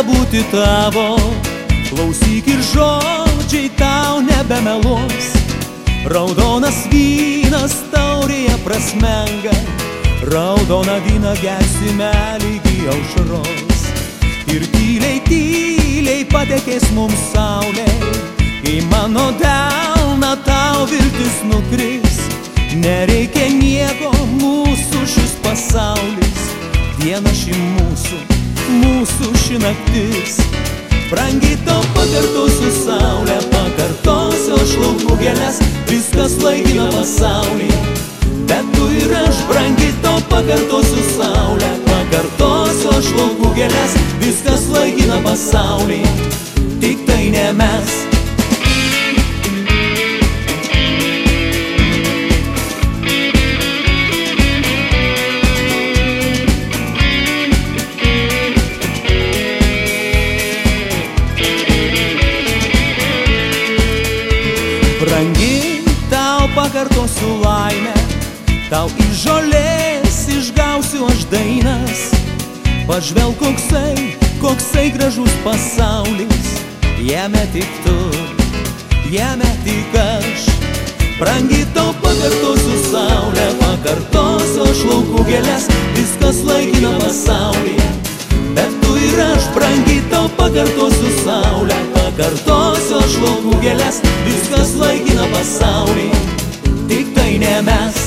nebebūti tavo. Klausyk ir žodžiai tau nebemeluos. Raudonas vynas taurėje prasmenga, raudoną vyną gersime lygi aušros. Ir tyliai, tyliai patekės mums saulė, į mano delną tau viltis nukris. Nereikia nieko, mūsų šis pasaulis, diena ši mūsų ši naktis. Brangiai tau pakartosiu saulę, pakartosiu aš laukų gėles, viskas laikina pasaulyje. Bet tu ir aš, brangiai tau pakartosiu saulę, pakartosiu aš laukų gėles, viskas laikina pasaulyje, tik tai ne mes. Brangiai tau pakartosiu laimę, tau iš žolės išgausiu aš dainas. Pažvelk koksai gražus pasaulis, jame tik tu, jame tik aš. Brangiai tau pakartosiu saulę, pakartosiu aš laukų gėles, viskas laikina pasaulyje. Bet tu ir aš, brangiai tau pakartosiu saulę, pakartosiu aš laukų gėles, viskas laikina pasaulyje, tik tai ne mes.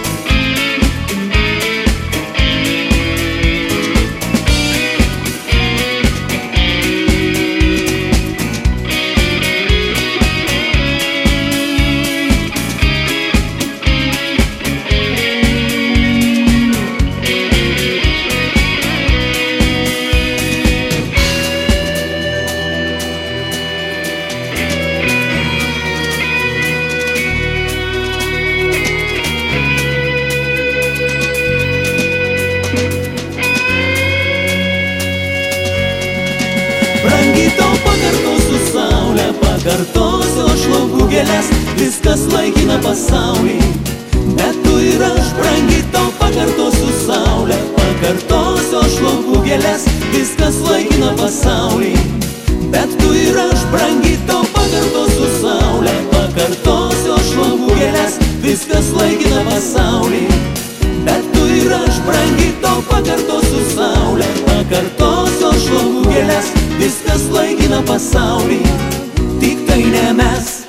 Brangiai tau pakartosiu saulę, pakartosiu aš laukų gėles, viskas laikina pasaulyje. Bet tu ir aš, brangiai tau pakartosiu saulę, pakartosiu aš laukų gėles, viskas laikina pasaulyje. Bet tu ir aš, brangiai tau pakartosiu saulę, pakartosiu aš laukų gėles, viskas laikina pasaulyje. Bet tu ir aš, brangiai tau pakartosiu saulę, pakartosiu aš laukų gėles, viskas laikina pasaulyje, tik tai ne mes.